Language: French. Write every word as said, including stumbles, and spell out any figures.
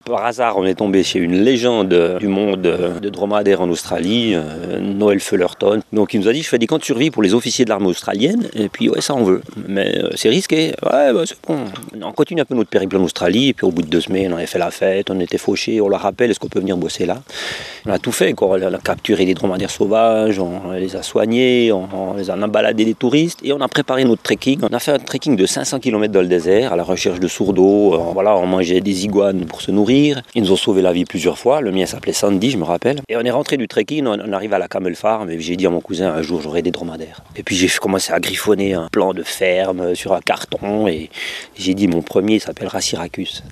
Par hasard, on est tombé chez une légende du monde de dromadaires en Australie, euh, Noel Fullerton. Donc il nous a dit, je fais des camps de survie pour les officiers de l'armée australienne, et puis ouais, ça on veut. Mais euh, c'est risqué, ouais, bah, c'est bon. On continue un peu notre périple en Australie, et puis au bout de deux semaines, on avait fait la fête, on était fauchés, on leur rappelle, est-ce qu'on peut venir bosser là? On a tout fait, quoi. On a capturé des dromadaires sauvages, on les a soignés, on, on les a baladés des touristes, et on a préparé notre trekking. On a fait un trekking de cinq cents kilomètres dans le désert, à la recherche de sourds d'eau. Euh, voilà, on mangeait des iguanes pour se nourrir. Ils nous ont sauvé la vie plusieurs fois. Le mien s'appelait Sandy, je me rappelle. Et on est rentré du trekking, on, on arrive à la Camel Farm, et j'ai dit à mon cousin, un jour j'aurai des dromadaires. Et puis j'ai commencé à griffonner un plan de ferme sur un carton, et j'ai dit, mon premier s'appellera Syracuse.